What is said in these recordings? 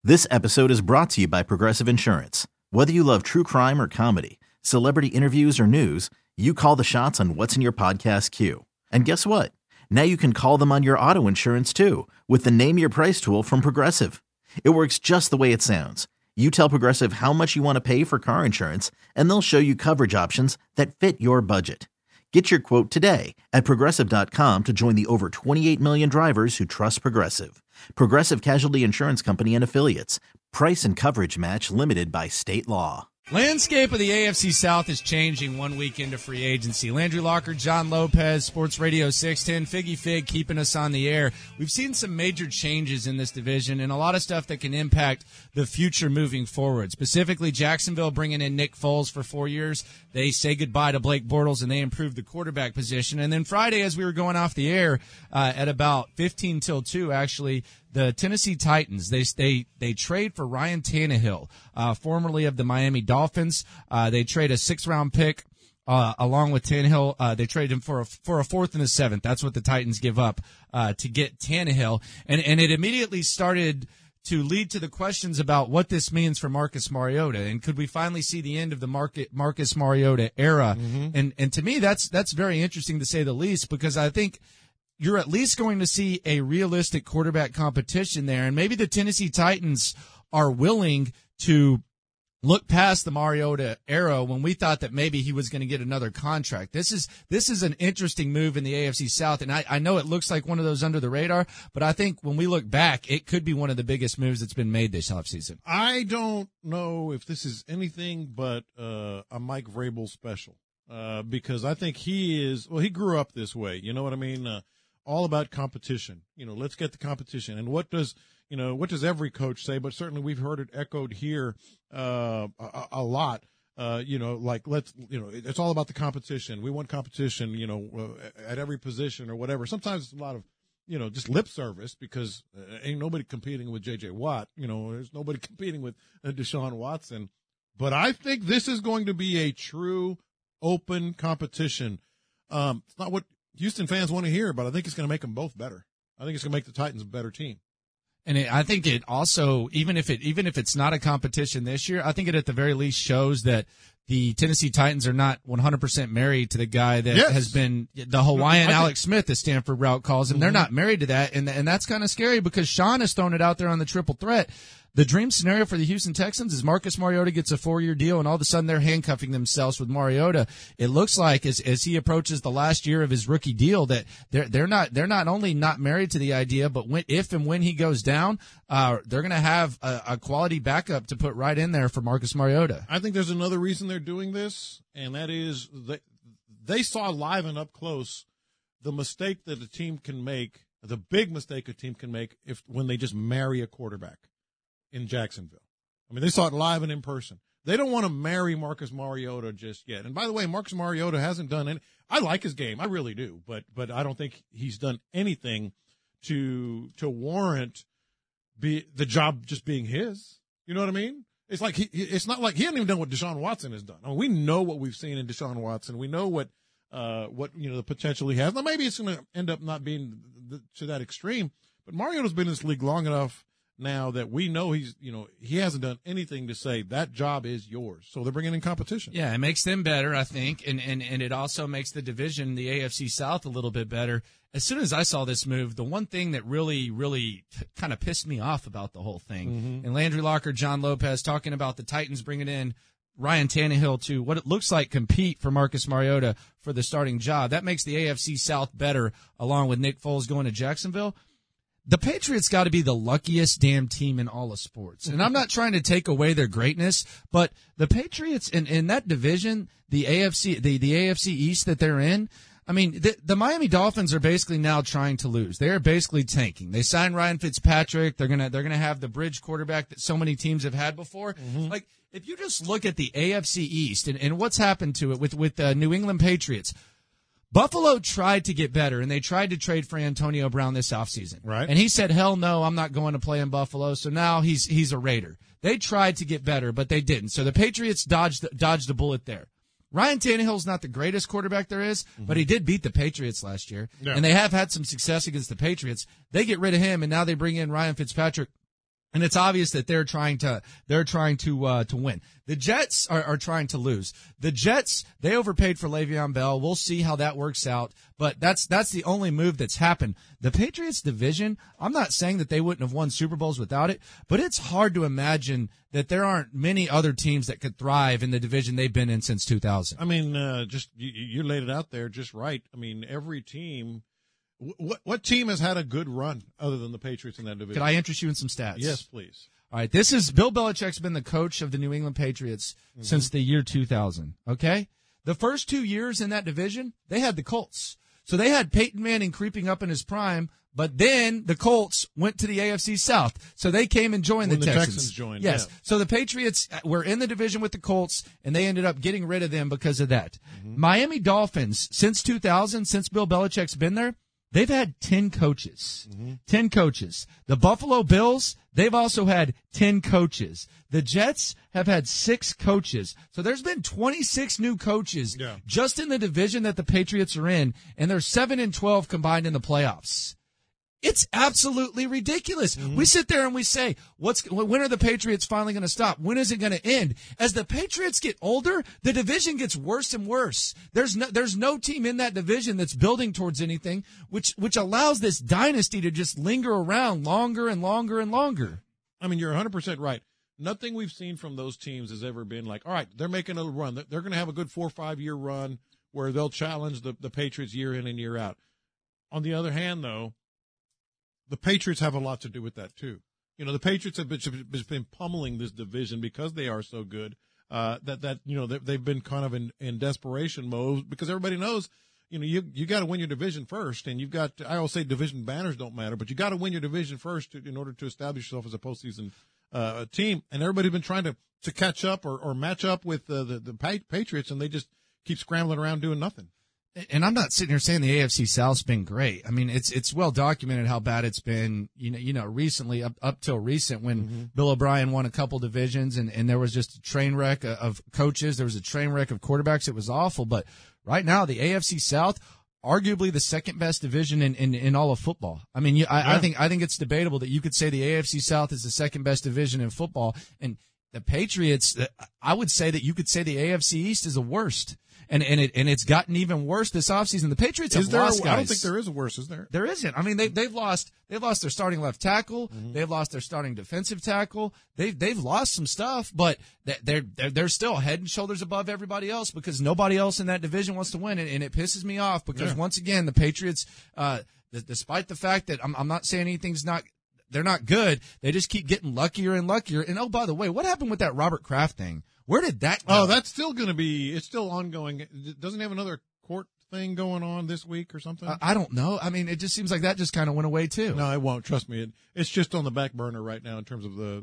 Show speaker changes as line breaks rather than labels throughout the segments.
This episode is brought to you by Progressive Insurance. Whether you love true crime or comedy, celebrity interviews or news, you call the shots on what's in your podcast queue. And guess what? Now you can call them on your auto insurance too with the Name Your Price tool from Progressive. It works just the way it sounds. You tell Progressive how much you want to pay for car insurance, and they'll show you coverage options that fit your budget. Get your quote today at Progressive.com to join the over 28 million drivers who trust Progressive. Progressive Casualty Insurance Company and Affiliates. Price and coverage match limited by state law.
Landscape of the AFC South is changing 1 week into free agency. Landry Locker, John Lopez, Sports Radio 610, Figgy Fig keeping us on the air. We've seen some major changes in this division and a lot of stuff that can impact the future moving forward. Specifically, Jacksonville bringing in Nick Foles for 4 years. They say goodbye to Blake Bortles and they improve the quarterback position. And then Friday, as we were going off the air at about 15 till 2, actually, the Tennessee Titans, they trade for Ryan Tannehill, formerly of the Miami Dolphins. They trade a 6th-round pick along with Tannehill. They trade him for a 4th and a 7th. That's what the Titans give up to get Tannehill. And it immediately started to lead to the questions about what this means for Marcus Mariota. And could we finally see the end of the Marcus Mariota era? Mm-hmm. And to me, that's very interesting to say the least, because I think you're at least going to see a realistic quarterback competition there. And maybe the Tennessee Titans are willing to look past the Mariota era when we thought that maybe he was going to get another contract. This is an interesting move in the AFC South. And I know it looks like one of those under the radar, but I think when we look back, it could be one of the biggest moves that's been made this offseason.
I don't know if this is anything but a Mike Vrabel special, because I think he grew up this way. You know what I mean? All about competition. Let's get the competition. And what does every coach say? But certainly we've heard it echoed here a lot. It's all about the competition. We want competition, at every position or whatever. Sometimes it's a lot of, just lip service, because ain't nobody competing with J.J. Watt. There's nobody competing with Deshaun Watson. But I think this is going to be a true open competition. It's not what Houston fans want to hear, but I think it's going to make them both better. I think it's going to make the Titans a better team.
And I think it also, even if it's not a competition this year, I think it at the very least shows that the Tennessee Titans are not 100% married to the guy that has been the Hawaiian Alex Smith, as Stanford Route calls him. Mm-hmm. They're not married to that, and that's kind of scary, because Sean has thrown it out there on the triple threat. The dream scenario for the Houston Texans is Marcus Mariota gets a 4-year deal, and all of a sudden they're handcuffing themselves with Mariota. It looks like as he approaches the last year of his rookie deal that they're not only not married to the idea, but if and when he goes down, they're going to have a quality backup to put right in there for Marcus Mariota.
I think there's another reason they're doing this, and that is they saw live and up close the mistake that a team can make, the big mistake a team can make when they just marry a quarterback in Jacksonville. I mean, they saw it live and in person. They don't want to marry Marcus Mariota just yet. And by the way, Marcus Mariota hasn't done any. I like his game, I really do, but I don't think he's done anything to warrant the job just being his. You know what I mean? It's like it's not like he hasn't even done what Deshaun Watson has done. I mean, we know what we've seen in Deshaun Watson. We know what the potential he has. Now maybe it's going to end up not being to that extreme, but Mariota's been in this league long enough now that we know he hasn't done anything to say that job is yours. So they're bringing in competition.
Yeah, it makes them better, I think, and it also makes the division, the AFC South, a little bit better. As soon as I saw this move, the one thing that really, really kind of pissed me off about the whole thing, mm-hmm. and Landry Locker, John Lopez talking about the Titans bringing in Ryan Tannehill to what it looks like compete for Marcus Mariota for the starting job. That makes the AFC South better, along with Nick Foles going to Jacksonville. The Patriots got to be the luckiest damn team in all of sports. And I'm not trying to take away their greatness, but the Patriots in that division, the AFC East that they're in, I mean, the Miami Dolphins are basically now trying to lose. They are basically tanking. They signed Ryan Fitzpatrick. They're gonna have the bridge quarterback that so many teams have had before. Mm-hmm. Like, if you just look at the AFC East and what's happened to it with New England Patriots, Buffalo tried to get better, and they tried to trade for Antonio Brown this offseason.
Right.
And he said, hell no, I'm not going to play in Buffalo. So now he's a Raider. They tried to get better, but they didn't. So the Patriots dodged a bullet there. Ryan Tannehill's not the greatest quarterback there is, but he did beat the Patriots last year. Yeah. And they have had some success against the Patriots. They get rid of him, and now they bring in Ryan Fitzpatrick, And it's obvious that they're trying to win. The Jets are trying to lose. The Jets, they overpaid for Le'Veon Bell. We'll see how that works out. But that's the only move that's happened. The Patriots division, I'm not saying that they wouldn't have won Super Bowls without it, but it's hard to imagine that there aren't many other teams that could thrive in the division they've been in since 2000.
I mean, just you laid it out there just right. I mean, every team. What team has had a good run other than the Patriots in that division?
Could I interest you in some stats?
Yes, please.
All right, this is Bill Belichick's been the coach of the New England Patriots since the year 2000, okay? The first 2 years in that division, they had the Colts. So they had Peyton Manning creeping up in his prime, but then the Colts went to the AFC South. So they came and joined the Texans.
Joined,
yes.
Yeah.
So the Patriots were in the division with the Colts, and they ended up getting rid of them because of that. Miami Dolphins, since 2000, since Bill Belichick's been there, they've had 10 coaches. 10 coaches. The Buffalo Bills, they've also had 10 coaches. The Jets have had 6 coaches. So there's been 26 new coaches just in the division that the Patriots are in, and they're 7-12 combined in the playoffs. It's absolutely ridiculous. We sit there and we say, when are the Patriots finally going to stop? When is it going to end? As the Patriots get older, the division gets worse and worse. There's no team in that division that's building towards anything, which allows this dynasty to just linger around longer and longer and longer.
I mean, you're 100% right. Nothing we've seen from those teams has ever been like, all right, they're making a run. They're going to have a good 4 or 5 year run where they'll challenge the Patriots year in and year out. On the other hand, though, the Patriots have a lot to do with that, too. You know, the Patriots have been pummeling this division because they are so good, they've been kind of in desperation mode because everybody knows, you know, you got to win your division first. And I always say division banners don't matter, but you got to win your division first in order to establish yourself as a postseason team. And everybody's been trying to catch up or match up with the Patriots, and they just keep scrambling around doing nothing.
And I'm not sitting here saying the AFC South's been great. I mean, it's well documented how bad it's been. You know, recently up till recent when Bill O'Brien won a couple divisions and there was just a train wreck of coaches. There was a train wreck of quarterbacks. It was awful. But right now, the AFC South, arguably the second best division in all of football. I mean, I think it's debatable that you could say the AFC South is the second best division in football, and the Patriots. I would say that you could say the AFC East is the worst. And it's gotten even worse this offseason. The Patriots have lost guys.
I don't think there is a worse, is there?
There isn't. I mean, they've lost their starting left tackle. They've lost their starting defensive tackle. They've lost some stuff, but they're still head and shoulders above everybody else because nobody else in that division wants to win. And it pisses me off because once again, the Patriots, despite the fact that I'm not saying they're not good. They just keep getting luckier and luckier. And oh, by the way, what happened with that Robert Kraft thing? Where did that go?
Oh, that's still going to be – it's still ongoing. Doesn't he have another court thing going on this week or something?
I don't know. I mean, it just seems like that just kind of went away too.
No, it won't. Trust me. It's just on the back burner right now in terms of the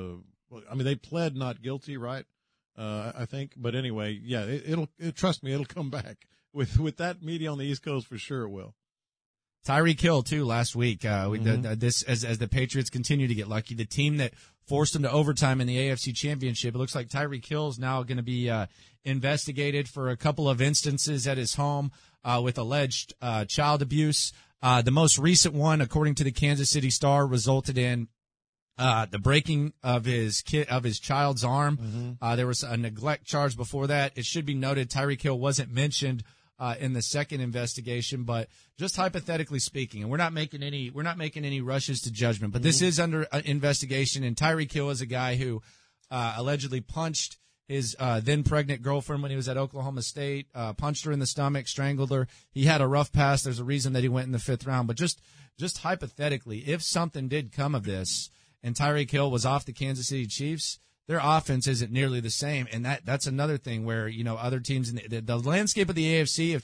I mean, they pled not guilty, right? I think. But anyway, yeah, trust me, it'll come back. With that media on the East Coast, for sure it will.
Tyreek Hill too last week. This as the Patriots continue to get lucky, the team that forced them to overtime in the AFC Championship. It looks like Tyreek Hill is now going to be investigated for a couple of instances at his home with alleged child abuse. The most recent one, according to the Kansas City Star, resulted in the breaking of his child's arm. There was a neglect charge before that. It should be noted Tyreek Hill wasn't mentioned in the second investigation, but just hypothetically speaking, and we're not making any rushes to judgment, but this is under investigation. And Tyreek Hill is a guy who allegedly punched his then pregnant girlfriend when he was at Oklahoma State, punched her in the stomach, strangled her. He had a rough past. There's a reason that he went in the 5th round. But just hypothetically, if something did come of this and Tyreek Hill was off the Kansas City Chiefs, their offense isn't nearly the same, and that's another thing where, you know, other teams in the landscape of the AFC,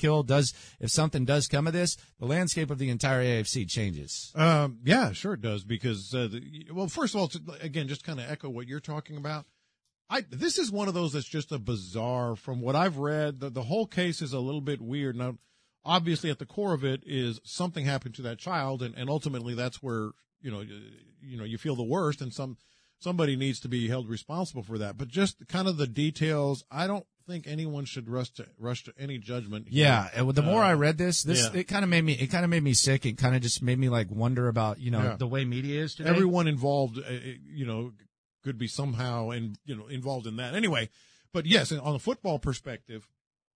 if something does come of this, the landscape of the entire AFC changes.
Yeah, sure it does, because well, first of all, again, just kind of echo what you're talking about. This is one of those that's just a bizarre. From what I've read, the whole case is a little bit weird. Now, obviously, at the core of it is something happened to that child, and ultimately that's where you feel the worst, and somebody needs to be held responsible for that. But just kind of the details, I don't think anyone should rush to any judgment here.
Yeah, the more I read this it kind of made me sick. It kind of just made me like wonder about the way media is today.
Everyone involved, could be somehow involved in that anyway. But yes, on a football perspective,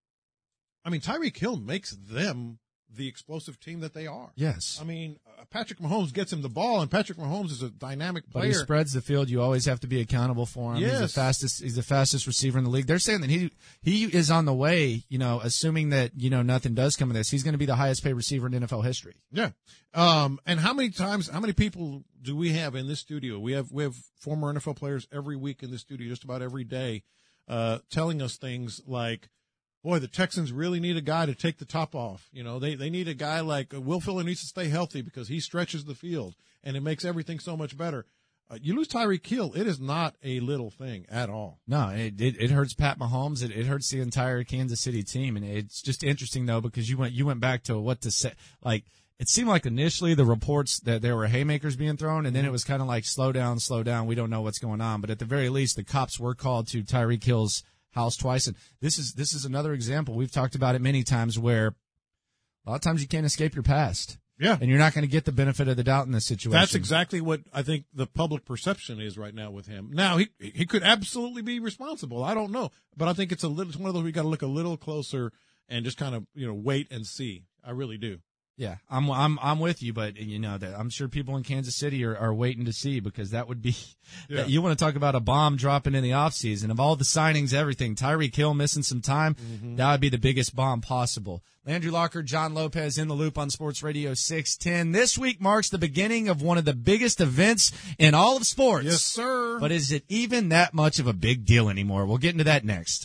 I mean, Tyreek Hill makes them the explosive team that they are.
Yes.
I mean, Patrick Mahomes gets him the ball, and Patrick Mahomes is a dynamic player.
But he spreads the field. You always have to be accountable for him.
Yes.
He's the fastest receiver in the league. They're saying that he is on the way, assuming that, nothing does come of this. He's going to be the highest paid receiver in NFL history.
Yeah. And how many people do we have in this studio? We have former NFL players every week in this studio, just about every day, telling us things like, boy, the Texans really need a guy to take the top off. They need a guy like Will Fuller needs to stay healthy because he stretches the field, and it makes everything so much better. You lose Tyreek Hill, it is not a little thing at all.
No, it hurts Pat Mahomes. It hurts the entire Kansas City team, and it's just interesting though because you went back to what to say. Like it seemed like initially the reports that there were haymakers being thrown, and then it was kind of like slow down. We don't know what's going on, but at the very least, the cops were called to Tyreek Hill's house twice, and this is another example. We've talked about it many times where a lot of times you can't escape your past.
Yeah.
And you're not going to get the benefit of the doubt in this situation.
That's exactly what I think the public perception is right now with him. Now, he could absolutely be responsible. I don't know. But I think it's one of those we got to look a little closer and just kind of, wait and see. I really do.
Yeah, I'm with you, but that I'm sure people in Kansas City are waiting to see because that would be you want to talk about a bomb dropping in the offseason of all the signings, everything. Tyreek Hill missing some time, that would be the biggest bomb possible. Landry Locker, John Lopez in the loop on Sports Radio 610. This week marks the beginning of one of the biggest events in all of sports.
Yes, sir.
But is it even that much of a big deal anymore? We'll get into that next.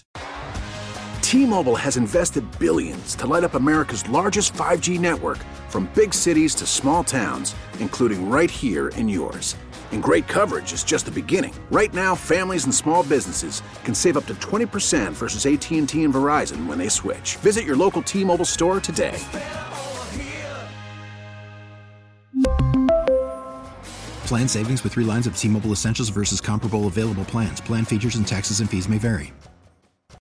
T-Mobile has invested billions to light up America's largest 5G network from big cities to small towns, including right here in yours. And great coverage is just the beginning. Right now, families and small businesses can save up to 20% versus AT&T and Verizon when they switch. Visit your local T-Mobile store today.
Plan savings with 3 lines of T-Mobile Essentials versus comparable available plans. Plan features and taxes and fees may vary.